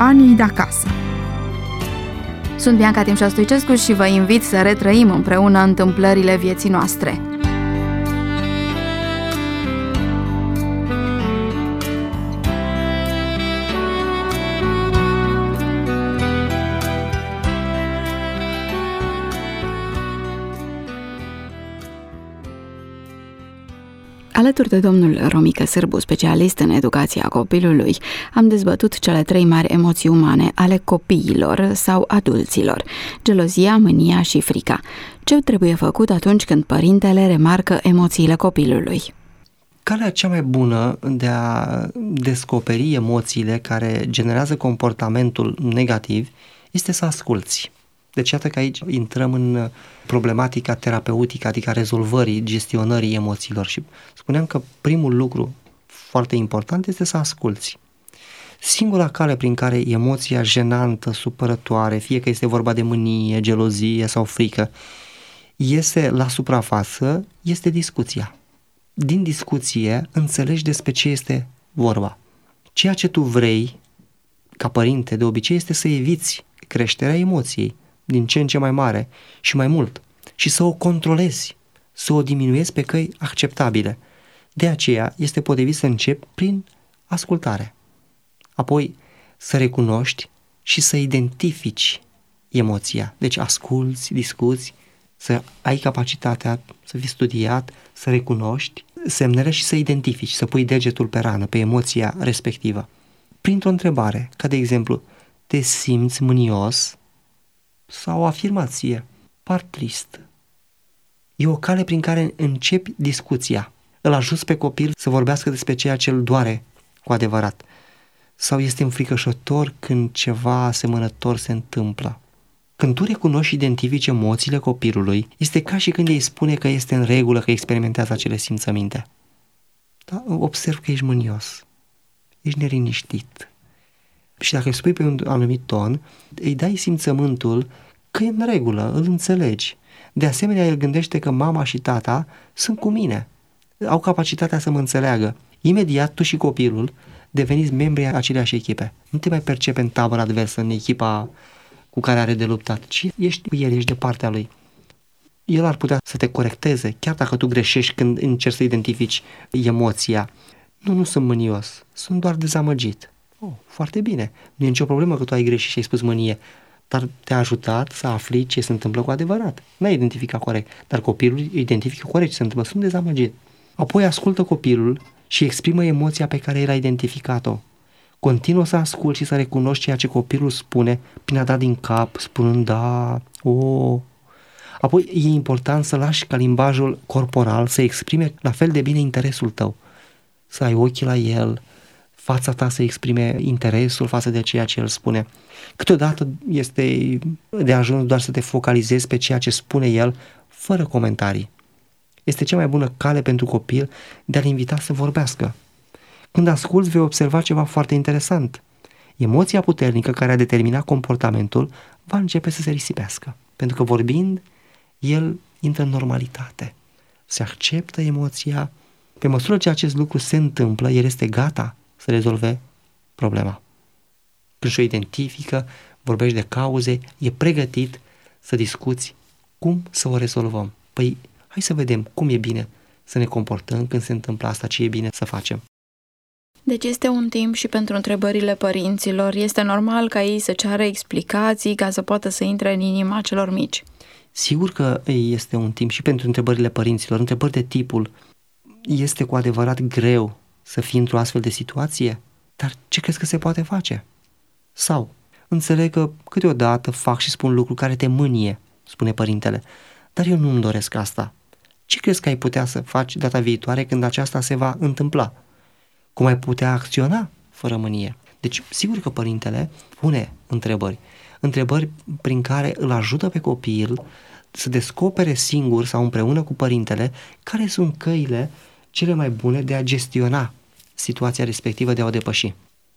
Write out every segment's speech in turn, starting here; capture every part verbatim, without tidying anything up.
Anii de acasă. Sunt Bianca Timșa-Stoicescu și vă invit să retrăim împreună întâmplările vieții noastre. Alături de domnul Romică Sârbu, specialist în educația copilului, am dezbătut cele trei mari emoții umane ale copiilor sau adulților: gelozia, mânia și frica. Ce trebuie făcut atunci când părintele remarcă emoțiile copilului? Calea cea mai bună de a descoperi emoțiile care generează comportamentul negativ este să asculți. Deci iată că aici intrăm în problematica terapeutică, adică a rezolvării, gestionării emoțiilor, și spuneam că primul lucru foarte important este să asculți. Singura cale prin care emoția jenantă, supărătoare, fie că este vorba de mânie, gelozie sau frică, iese la suprafață, este discuția. Din discuție înțelegi despre ce este vorba. Ceea ce tu vrei, ca părinte, de obicei este să eviți creșterea emoției din ce în ce mai mare și mai mult și să o controlezi, să o diminuezi pe căi acceptabile. De aceea este potrivit să începi prin ascultare, apoi să recunoști și să identifici emoția. Deci asculți, discuți, să ai capacitatea să fii studiat, să recunoști semnele și să identifici, să pui degetul pe rană, pe emoția respectivă. Printr-o întrebare, ca de exemplu: te simți mânios? Sau o afirmație: par trist. E o cale prin care începi discuția. Îl ajuți pe copil să vorbească despre ceea ce îl doare cu adevărat. Sau este înfricoșător când ceva asemănător se întâmplă. Când tu recunoști și identifici emoțiile copilului, este ca și când îi spune că este în regulă, că experimentează acele simțăminte. Da? Observ că ești mânios, ești neliniștit. Și dacă îi spui pe un anumit ton, îi dai simțământul că e în regulă, îl înțelegi. De asemenea, el gândește că mama și tata sunt cu mine, au capacitatea să mă înțeleagă. Imediat tu și copilul deveniți membri ai aceleași echipe. Nu te mai percepi în tabăra adversă, în echipa cu care are de luptat, ci ești cu el, ești de partea lui. El ar putea să te corecteze, chiar dacă tu greșești când încerci să identifici emoția. Nu, nu sunt mânios, sunt doar dezamăgit. Oh, foarte bine, nu e nicio problemă că tu ai greșit și ai spus mânie, dar te-a ajutat să afli ce se întâmplă cu adevărat. N-ai identificat corect, dar copilul identifică corect ce se întâmplă, sunt dezamăgit. Apoi ascultă copilul și exprimă emoția pe care el a identificat-o. Continuă să asculți și să recunoști ceea ce copilul spune prin a da din cap, spunând da, o. Apoi e important să lași ca limbajul corporal să exprime la fel de bine interesul tău. Să ai ochii la el, fața ta să exprime interesul față de ceea ce el spune. Câteodată este de ajuns doar să te focalizezi pe ceea ce spune el, fără comentarii. Este cea mai bună cale pentru copil de a-l invita să vorbească. Când asculți, vei observa ceva foarte interesant. Emoția puternică care a determinat comportamentul va începe să se risipească. Pentru că vorbind, el intră în normalitate. Se acceptă emoția. Pe măsură ce acest lucru se întâmplă, el este gata să rezolve problema. Când și-o identifică, vorbești de cauze, e pregătit să discuți cum să o rezolvăm. Păi, hai să vedem cum e bine să ne comportăm când se întâmplă asta, ce e bine să facem. Deci este un timp și pentru întrebările părinților. Este normal ca ei să ceară explicații ca să poată să intre în inima celor mici. Sigur că este un timp și pentru întrebările părinților. Întrebări de tipul: este cu adevărat greu să fii într-o astfel de situație? Dar ce crezi că se poate face? Sau: înțeleg că câteodată fac și spun lucruri care te mânie, spune părintele, dar eu nu-mi doresc asta. Ce crezi că ai putea să faci data viitoare când aceasta se va întâmpla? Cum ai putea acționa fără mânie? Deci, sigur că părintele pune întrebări. Întrebări prin care îl ajută pe copil să descopere singur sau împreună cu părintele care sunt căile cele mai bune de a gestiona situația respectivă, de a o depăși.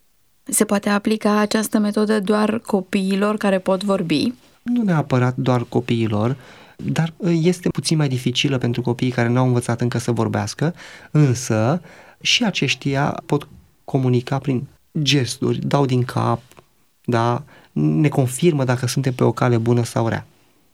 Se poate aplica această metodă doar copiilor care pot vorbi? Nu neapărat doar copiilor, dar este puțin mai dificilă pentru copiii care n-au învățat încă să vorbească, însă și aceștia pot comunica prin gesturi, dau din cap, da? Ne confirmă dacă suntem pe o cale bună sau rea.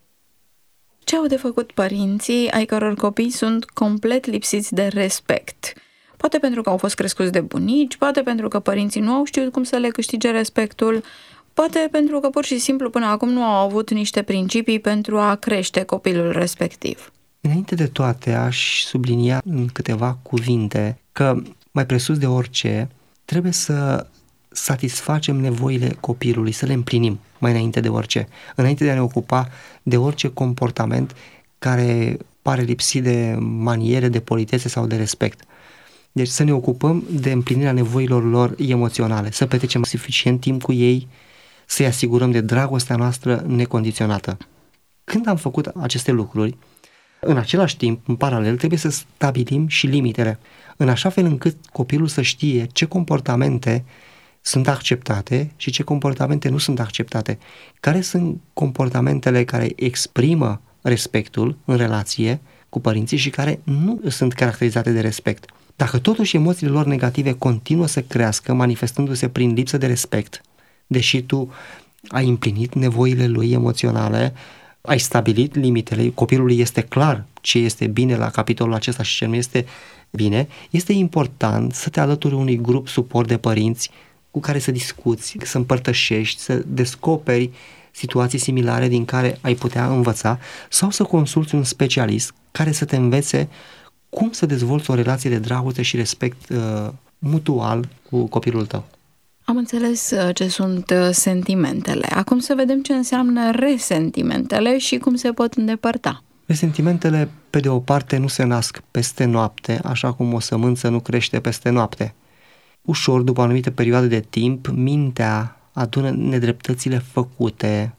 Ce au de făcut părinții ai căror copii sunt complet lipsiți de respect? Poate pentru că au fost crescuți de bunici, poate pentru că părinții nu au știut cum să le câștige respectul, poate pentru că pur și simplu până acum nu au avut niște principii pentru a crește copilul respectiv. Înainte de toate, aș sublinia în câteva cuvinte că, mai presus de orice, trebuie să satisfacem nevoile copilului, să le împlinim mai înainte de orice, înainte de a ne ocupa de orice comportament care pare lipsit de maniere, de politețe sau de respect. Deci să ne ocupăm de împlinirea nevoilor lor emoționale, să petrecem suficient timp cu ei, să-i asigurăm de dragostea noastră necondiționată. Când am făcut aceste lucruri, în același timp, în paralel, trebuie să stabilim și limitele, în așa fel încât copilul să știe ce comportamente sunt acceptate și ce comportamente nu sunt acceptate. Care sunt comportamentele care exprimă respectul în relație cu părinții și care nu sunt caracterizate de respect. Dacă totuși emoțiile lor negative continuă să crească, manifestându-se prin lipsă de respect, deși tu ai împlinit nevoile lui emoționale, ai stabilit limitele, copilului este clar ce este bine la capitolul acesta și ce nu este bine, este important să te alături unui grup suport de părinți cu care să discuți, să împărtășești, să descoperi situații similare din care ai putea învăța sau să consulți un specialist care să te învețe cum să dezvolți o relație de dragoste și respect uh, mutual cu copilul tău. Am înțeles ce sunt sentimentele. Acum să vedem ce înseamnă resentimentele și cum se pot îndepărta. Resentimentele, pe de o parte, nu se nasc peste noapte, așa cum o sămânță nu crește peste noapte. Ușor, după o anumită perioadă de timp, mintea adună nedreptățile făcute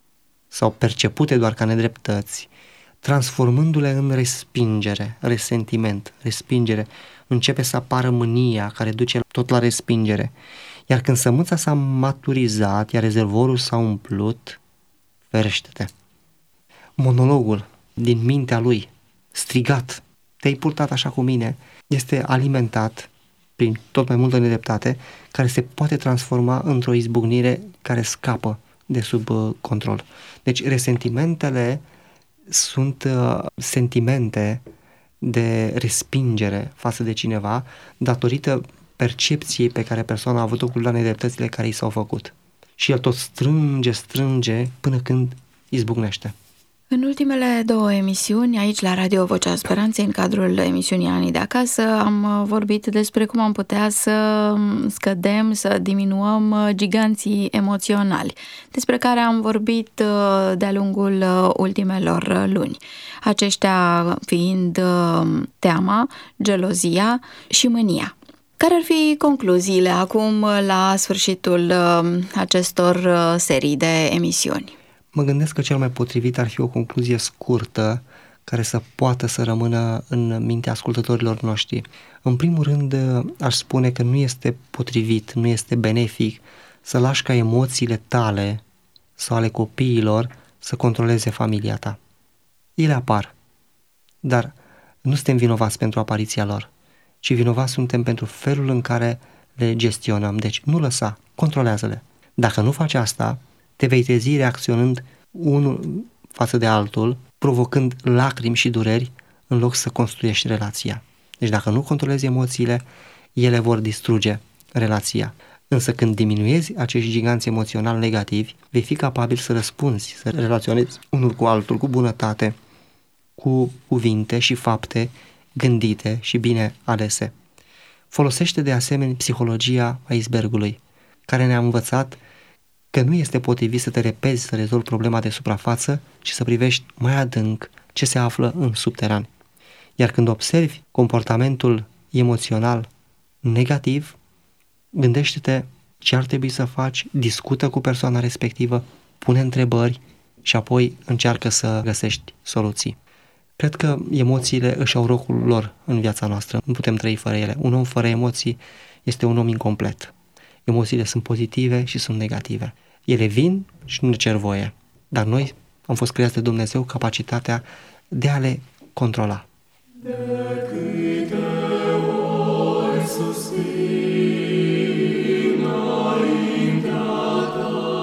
sau percepute doar ca nedreptăți, transformându-le în respingere, resentiment, respingere. Începe să apară mânia care duce tot la respingere. Iar când sămânța s-a maturizat, iar rezervorul s-a umplut, ferește-te. Monologul din mintea lui, strigat, te-ai purtat așa cu mine, este alimentat prin tot mai multă nedreptate, care se poate transforma într-o izbucnire care scapă de sub uh, control. Deci resentimentele sunt uh, sentimente de respingere față de cineva datorită percepției pe care persoana a avut-o cu la nedreptățile care i s-au făcut. Și el tot strânge, strânge până când izbucnește. În ultimele două emisiuni, aici la Radio Vocea Speranței, în cadrul emisiunii Anii de Acasă, am vorbit despre cum am putea să scădem, să diminuăm giganții emoționali, despre care am vorbit de-a lungul ultimelor luni. Aceștia fiind teama, gelozia și mânia. Care ar fi concluziile acum la sfârșitul acestor serii de emisiuni? Mă gândesc că cel mai potrivit ar fi o concluzie scurtă care să poată să rămână în mintea ascultătorilor noștri. În primul rând, aș spune că nu este potrivit, nu este benefic să lași ca emoțiile tale sau ale copiilor să controleze familia ta. Ele apar, dar nu suntem vinovați pentru apariția lor, ci vinovați suntem pentru felul în care le gestionăm. Deci nu lăsa, controlează-le. Dacă nu faci asta, te vei trezi reacționând unul față de altul, provocând lacrimi și dureri în loc să construiești relația. Deci dacă nu controlezi emoțiile, ele vor distruge relația. Însă când diminuezi acești giganți emoționali negativi, vei fi capabil să răspunzi, să relaționezi unul cu altul cu bunătate, cu cuvinte și fapte gândite și bine alese. Folosește de asemenea psihologia icebergului, care ne-a învățat că nu este potrivit să te repezi să rezolvi problema de suprafață, ci să privești mai adânc ce se află în subteran. Iar când observi comportamentul emoțional negativ, gândește-te ce ar trebui să faci, discută cu persoana respectivă, pune întrebări și apoi încearcă să găsești soluții. Cred că emoțiile își au locul lor în viața noastră, nu putem trăi fără ele. Un om fără emoții este un om incomplet. Emoțiile sunt pozitive și sunt negative. Ele vin și nu ne cer voie, dar noi am fost creați de Dumnezeu capacitatea de a le controla. De câte ori suspin înaintea ta,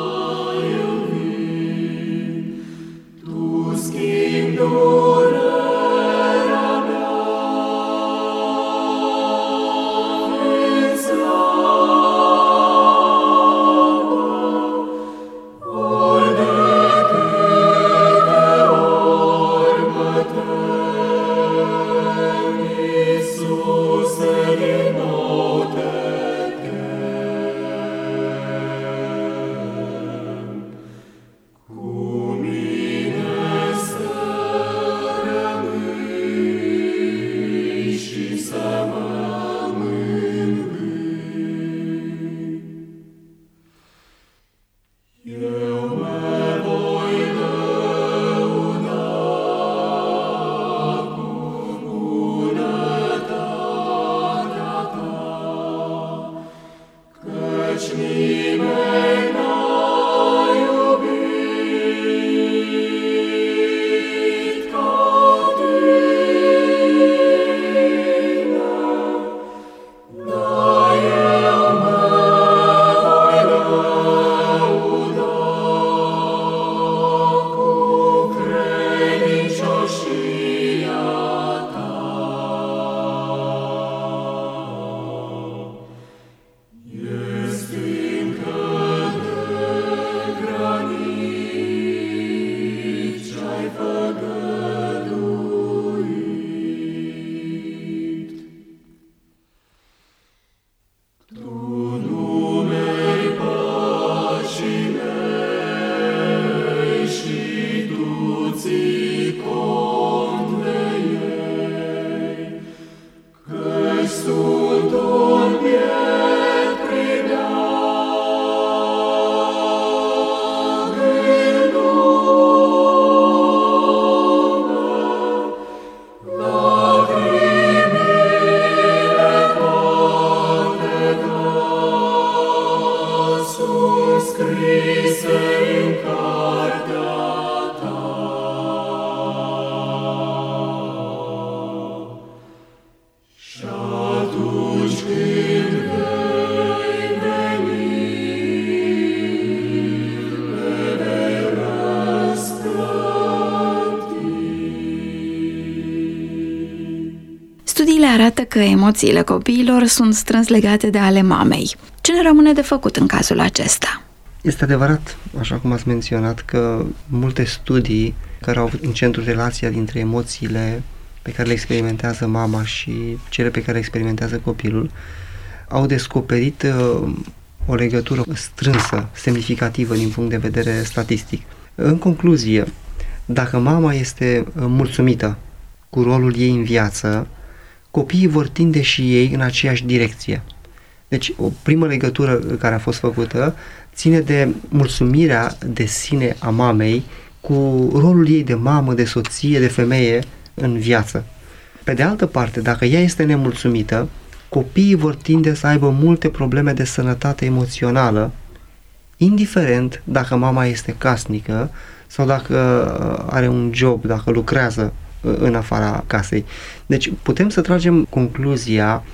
Studiile arată că emoțiile copiilor sunt strâns legate de ale mamei. Ce ne rămâne de făcut în cazul acesta? Este adevărat, așa cum ați menționat, că multe studii care au avut în centru relația dintre emoțiile pe care le experimentează mama și cele pe care le experimentează copilul au descoperit uh, o legătură strânsă, semnificativă din punct de vedere statistic. În concluzie, dacă mama este mulțumită cu rolul ei în viață, copiii vor tinde și ei în aceeași direcție. Deci, o primă legătură care a fost făcută ține de mulțumirea de sine a mamei cu rolul ei de mamă, de soție, de femeie în viață. Pe de altă parte, dacă ea este nemulțumită, copiii vor tinde să aibă multe probleme de sănătate emoțională, indiferent dacă mama este casnică sau dacă are un job, dacă lucrează în afara casei. Deci putem să tragem concluzia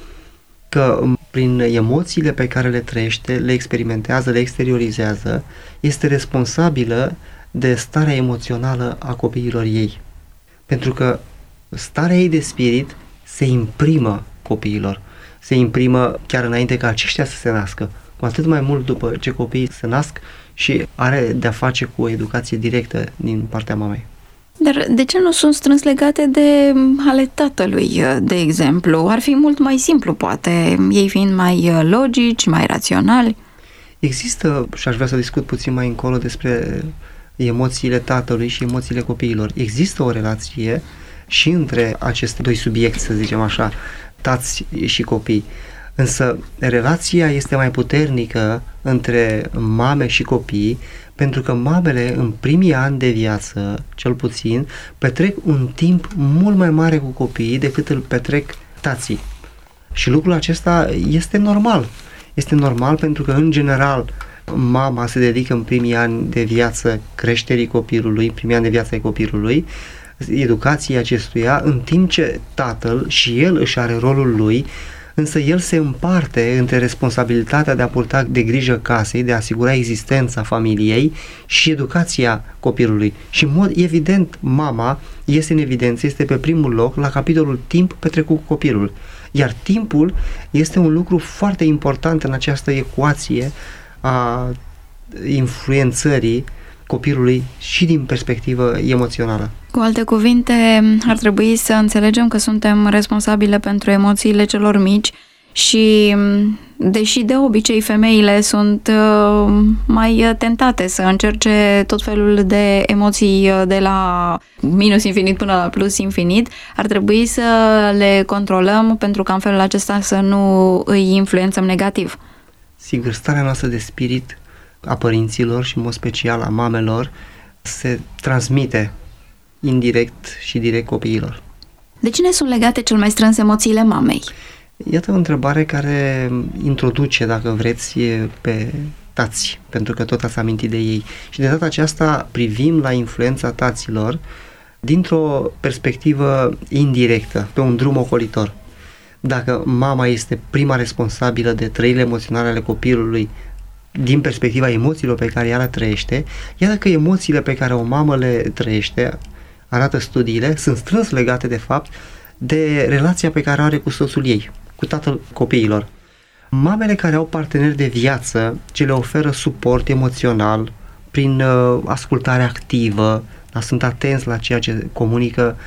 că prin emoțiile pe care le trăiește, le experimentează, le exteriorizează, este responsabilă de starea emoțională a copiilor ei. Pentru că starea ei de spirit se imprimă copiilor, se imprimă chiar înainte ca aceștia să se nască, cu atât mai mult după ce copiii se nasc și are de-a face cu o educație directă din partea mamei. Dar de ce nu sunt strâns legate de ale tatălui, de exemplu? Ar fi mult mai simplu, poate, ei fiind mai logici, mai raționali. Există, și aș vrea să discut puțin mai încolo despre emoțiile tatălui și emoțiile copiilor. Există o relație și între aceste doi subiecti, să zicem așa, tați și copii. Însă relația este mai puternică între mame și copii, pentru că mamele în primii ani de viață, cel puțin, petrec un timp mult mai mare cu copiii decât îl petrec tații. Și lucrul acesta este normal. Este normal pentru că, în general, mama se dedică în primii ani de viață creșterii copilului, în primii ani de viață ai copilului, educației acestuia, în timp ce tatăl și el își are rolul lui, însă el se împarte între responsabilitatea de a purta de grijă casei, de a asigura existența familiei și educația copilului. Și în mod evident, mama este în evidență, este pe primul loc la capitolul timp petrecut cu copilul. Iar timpul este un lucru foarte important în această ecuație a influențării copilului și din perspectivă emoțională. Cu alte cuvinte, ar trebui să înțelegem că suntem responsabile pentru emoțiile celor mici și, deși de obicei femeile sunt mai tentate să încerce tot felul de emoții de la minus infinit până la plus infinit, ar trebui să le controlăm pentru ca în felul acesta să nu îi influențăm negativ. Sigur, starea noastră de spirit a părinților și în mod special a mamelor se transmite indirect și direct copiilor. De cine sunt legate cel mai strâns emoțiile mamei? Iată o întrebare care introduce, dacă vreți, pe tați, pentru că tot ați amintit de ei. Și de data aceasta privim la influența taților dintr-o perspectivă indirectă, pe un drum ocolitor. Dacă mama este prima responsabilă de trăirile emoționale ale copilului din perspectiva emoțiilor pe care ea le trăiește, iată că emoțiile pe care o mamă le trăiește, arată studiile, sunt strâns legate de fapt de relația pe care o are cu soțul ei, cu tatăl copiilor. Mamele care au parteneri de viață, ce le oferă suport emoțional prin uh, ascultare activă, sunt atenți la ceea ce comunică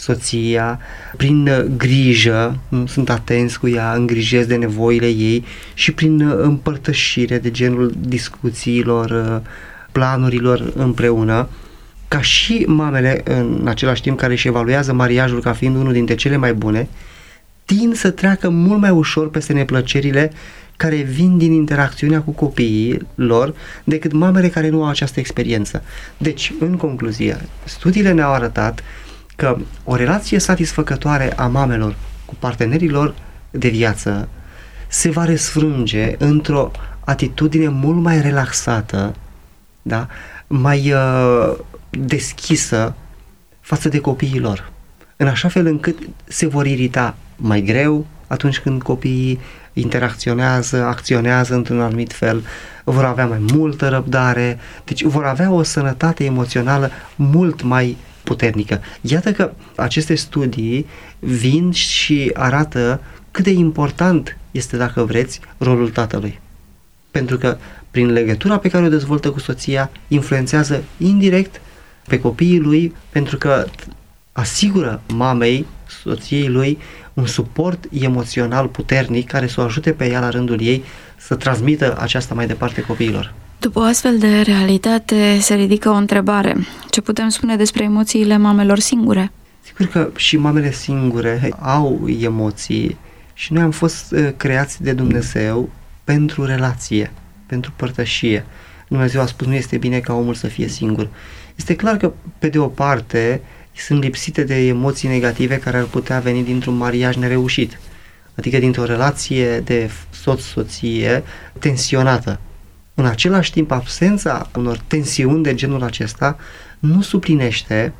soția, prin grijă, sunt atenți cu ea, îngrijesc de nevoile ei și prin împărtășire de genul discuțiilor, planurilor împreună, ca și mamele în același timp care își evaluează mariajul ca fiind unul dintre cele mai bune, tind să treacă mult mai ușor peste neplăcerile care vin din interacțiunea cu copiii lor decât mamele care nu au această experiență. Deci, în concluzie, studiile ne-au arătat că o relație satisfăcătoare a mamelor cu partenerii lor de viață se va răsfrânge într-o atitudine mult mai relaxată, da? mai uh, deschisă față de copiii lor, în așa fel încât se vor irita mai greu atunci când copiii interacționează, acționează într-un anumit fel, vor avea mai multă răbdare, deci vor avea o sănătate emoțională mult mai puternică. Iată că aceste studii vin și arată cât de important este, dacă vreți, rolul tatălui. Pentru că prin legătura pe care o dezvoltă cu soția, influențează indirect pe copiii lui, pentru că asigură mamei, soției lui, un suport emoțional puternic care să o ajute pe ea la rândul ei să transmită aceasta mai departe copiilor. După o astfel de realitate se ridică o întrebare. Ce putem spune despre emoțiile mamelor singure? Sigur că și mamele singure au emoții și noi am fost uh, creați de Dumnezeu pentru relație, pentru părtășie. Dumnezeu a spus, nu este bine ca omul să fie singur. Este clar că, pe de o parte, sunt lipsite de emoții negative care ar putea veni dintr-un mariaj nereușit, adică dintr-o relație de soț-soție tensionată. În același timp, absența unor tensiuni de genul acesta nu suplinește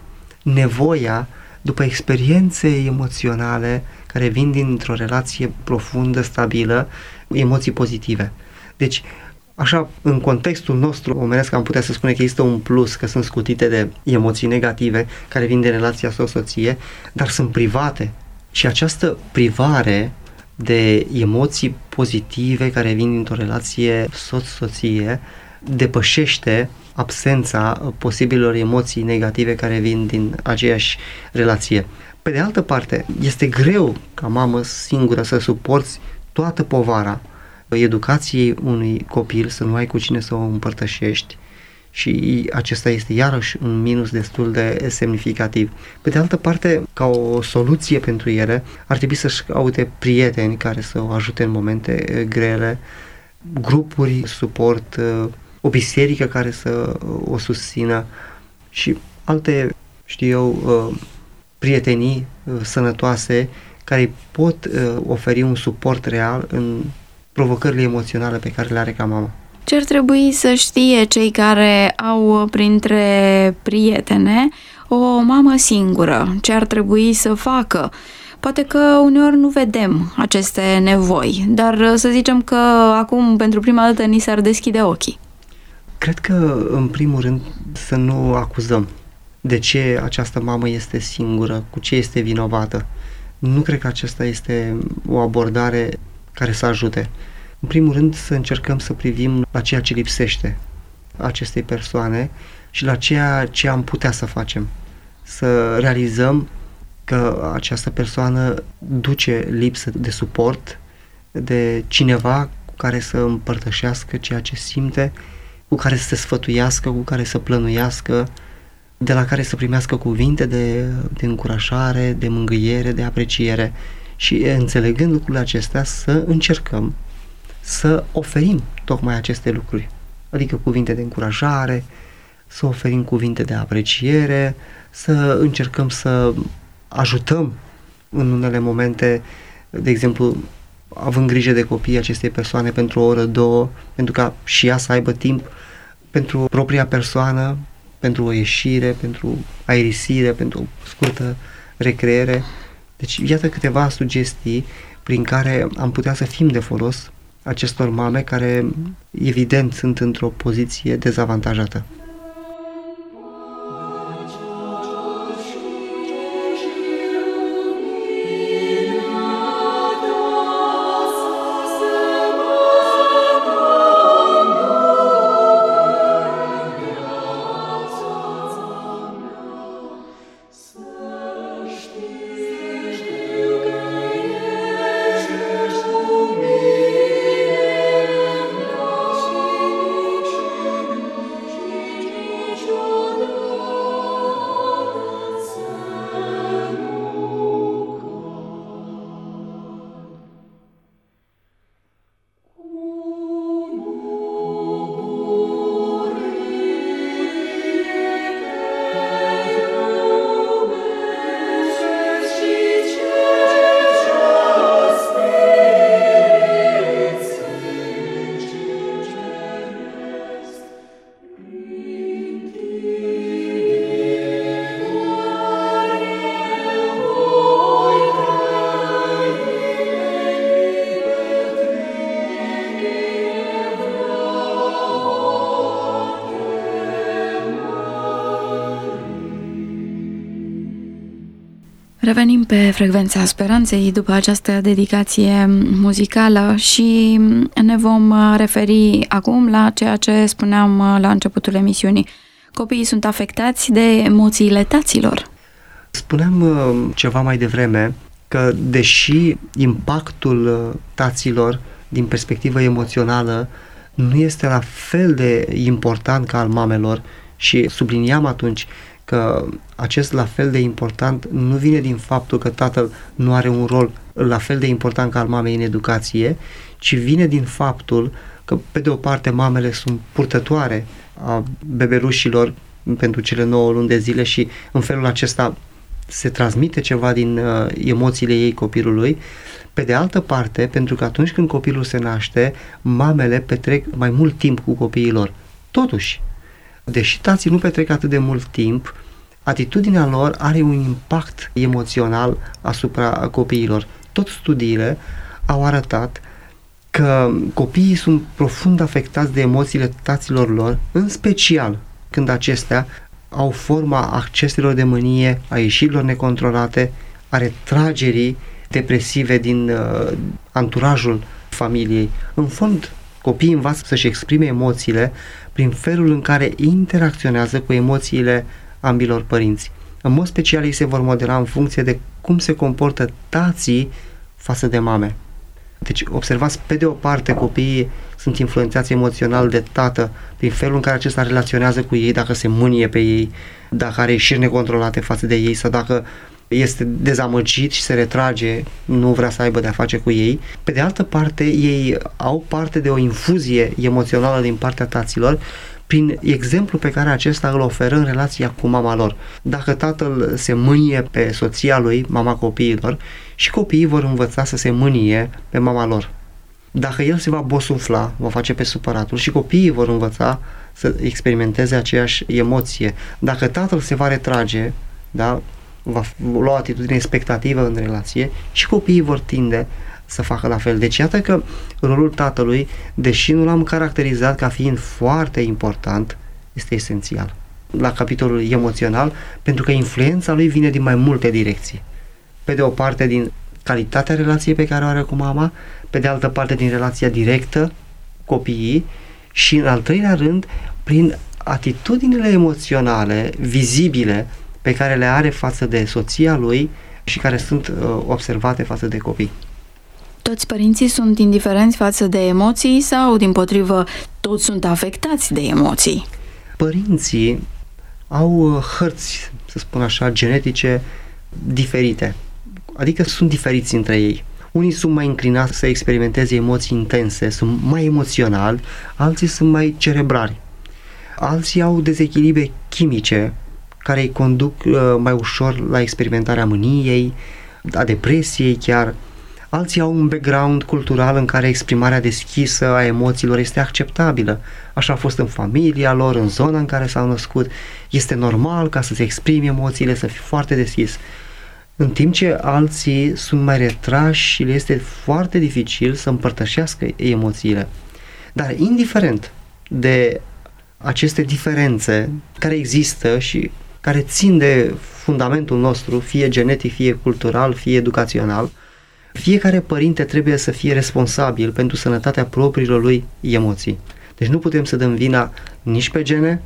nevoia după experiențe emoționale care vin dintr-o relație profundă, stabilă, emoții pozitive. Deci, așa, în contextul nostru omenesc am putea să spune că există un plus, că sunt scutite de emoții negative care vin de relația soț-soție, dar sunt private. Și această privare de emoții pozitive care vin dintr-o relație soț-soție depășește absența posibilor emoții negative care vin din aceeași relație. Pe de altă parte, este greu ca mamă singură să suporți toată povara educației unui copil, să nu ai cu cine să o împărtășești, și acesta este iarăși un minus destul de semnificativ. Pe de altă parte, ca o soluție pentru ele, ar trebui să-și caute prieteni care să o ajute în momente grele, grupuri, suport, o biserică care să o susțină și alte, știu eu, prietenii sănătoase care pot oferi un suport real în provocările emoționale pe care le are ca mamă. Ce ar trebui să știe cei care au printre prietene o mamă singură? Ce ar trebui să facă? Poate că uneori nu vedem aceste nevoi, dar să zicem că acum pentru prima dată ni s-ar deschide ochii. Cred că, în primul rând, să nu acuzăm de ce această mamă este singură, cu ce este vinovată. Nu cred că aceasta este o abordare care să ajute. În primul rând, să încercăm să privim la ceea ce lipsește acestei persoane și la ceea ce am putea să facem. Să realizăm că această persoană duce lipsă de suport, de cineva cu care să împărtășească ceea ce simte, cu care să se sfătuiască, cu care să plănuiască, de la care să primească cuvinte de, de încurajare, de mângâiere, de apreciere. Și înțelegând lucrurile acestea, să încercăm să oferim tocmai aceste lucruri, adică cuvinte de încurajare, să oferim cuvinte de apreciere, să încercăm să ajutăm în unele momente, de exemplu, având grijă de copiii acestei persoane pentru o oră, două, pentru ca și ea să aibă timp pentru propria persoană, pentru o ieșire, pentru aerisire, pentru o scurtă recreere. Deci, iată câteva sugestii prin care am putea să fim de folos acestor mame care, evident, sunt într-o poziție dezavantajată. Revenim pe Frecvența Speranței după această dedicație muzicală și ne vom referi acum la ceea ce spuneam la începutul emisiunii. Copiii sunt afectați de emoțiile taților. Spuneam ceva mai devreme că deși impactul taților din perspectivă emoțională nu este la fel de important ca al mamelor și subliniam atunci că acest la fel de important nu vine din faptul că tatăl nu are un rol la fel de important ca al mamei în educație, ci vine din faptul că, pe de o parte, mamele sunt purtătoare a bebelușilor pentru cele nouă luni de zile și în felul acesta se transmite ceva din uh, emoțiile ei copilului. Pe de altă parte, pentru că atunci când copilul se naște, mamele petrec mai mult timp cu copiilor. Totuși, deși tații nu petrec atât de mult timp, atitudinea lor are un impact emoțional asupra copiilor. Tot studiile au arătat că copiii sunt profund afectați de emoțiile taților lor, în special când acestea au forma acceselor de mânie, a ieșirilor necontrolate, a retragerii depresive din uh, anturajul familiei. În fond, copiii învață să-și exprime emoțiile prin felul în care interacționează cu emoțiile ambilor părinți. În mod special, ei se vor modela în funcție de cum se comportă tații față de mame. Deci, observați, pe de o parte, copiii sunt influențați emoțional de tată prin felul în care acesta relaționează cu ei, dacă se mânie pe ei, dacă are ieșiri necontrolate față de ei sau dacă este dezamăgit și se retrage, nu vrea să aibă de-a face cu ei. Pe de altă parte, ei au parte de o infuzie emoțională din partea taților prin exemplu pe care acesta îl oferă în relația cu mama lor. Dacă tatăl se mânie pe soția lui, mama copiilor, și copiii vor învăța să se mânie pe mama lor. Dacă el se va bosunfla, va face pe supăratul și copiii vor învăța să experimenteze aceeași emoție. Dacă tatăl se va retrage, da, va lua o atitudine expectativă în relație și copiii vor tinde să facă la fel. Deci iată că rolul tatălui, deși nu l-am caracterizat ca fiind foarte important, este esențial la capitolul emoțional, pentru că influența lui vine din mai multe direcții. Pe de o parte din calitatea relației pe care o are cu mama, pe de altă parte din relația directă cu copiii și în al treilea rând prin atitudinile emoționale vizibile pe care le are față de soția lui și care sunt uh, observate față de copii. Toți părinții sunt indiferenți față de emoții sau, dimpotrivă, toți sunt afectați de emoții? Părinții au hărți, să spun așa, genetice diferite, adică sunt diferiți între ei. Unii sunt mai înclinați să experimenteze emoții intense, sunt mai emoționali, alții sunt mai cerebrali. Alții au dezechilibre chimice care îi conduc uh, mai ușor la experimentarea mâniei, a depresiei chiar. Alții au un background cultural în care exprimarea deschisă a emoțiilor este acceptabilă. Așa a fost în familia lor, în zona în care s-au născut. Este normal ca să se exprime emoțiile, să fie foarte deschis. În timp ce alții sunt mai retrași și le este foarte dificil să împărtășească emoțiile. Dar indiferent de aceste diferențe care există și care țin de fundamentul nostru, fie genetic, fie cultural, fie educațional, fiecare părinte trebuie să fie responsabil pentru sănătatea propriilor lui emoții. Deci nu putem să dăm vina nici pe gene,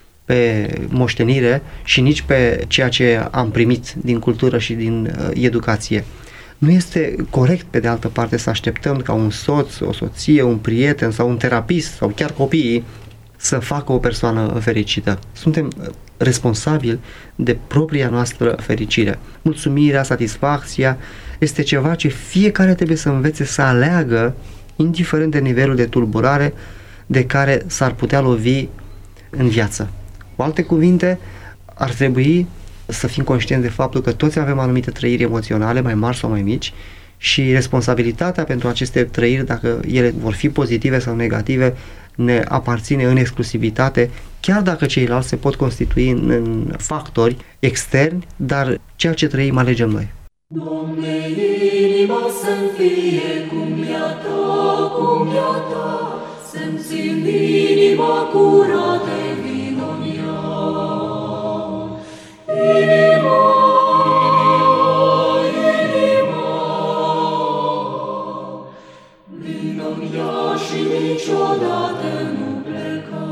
pe moștenire și nici pe ceea ce am primit din cultură și din uh, educație. Nu este corect, pe de altă parte, să așteptăm ca un soț, o soție, un prieten sau un terapist sau chiar copiii să facă o persoană fericită. Suntem responsabili de propria noastră fericire. Mulțumirea, satisfacția este ceva ce fiecare trebuie să învețe să aleagă, indiferent de nivelul de tulburare de care s-ar putea lovi în viață. Cu alte cuvinte, ar trebui să fim conștienți de faptul că toți avem anumite trăiri emoționale, mai mari sau mai mici, și responsabilitatea pentru aceste trăiri, dacă ele vor fi pozitive sau negative, ne aparține în exclusivitate, chiar dacă ceilalți se pot constitui în, în factori externi, dar ceea ce trăim alegem noi. Doamne, inima să-mi fie cum ea ta, cum ea ta, să-mi țin inima curată vino-n ea. Inima, niciodată nu pleca.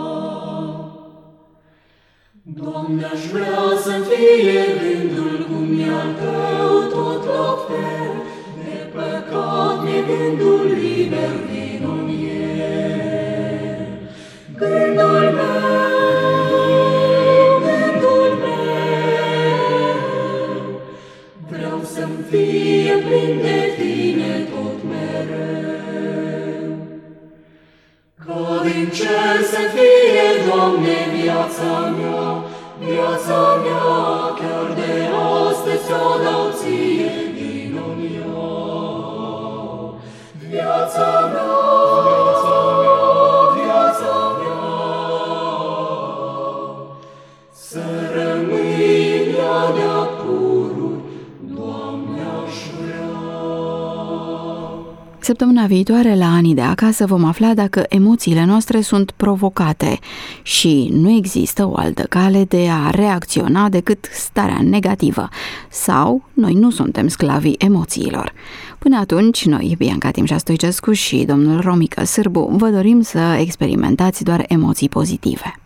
Doamne, aș vrea să-mi fie gândul cum e al Tău tot la fel, de păcat mi-e gândul liber, vino-n el. Gândul meu, gândul meu, vreau să-mi fie plin de Tine tot mereu. Ca din cer să fie, Doamne, viața mea, viața mea, chiar de astăzi ți-o dau Ție, vino-n ea. Viața mea, viața mea, viața mea, să rămâi în ea de-a pururi, Doamne, aș vrea. Săptămâna viitoare, la Anii de Acasă, vom afla dacă emoțiile noastre sunt provocate și nu există o altă cale de a reacționa decât starea negativă, sau noi nu suntem sclavii emoțiilor. Până atunci, noi, Bianca Timșa Stoicescu și domnul Romică Sârbu, vă dorim să experimentați doar emoții pozitive.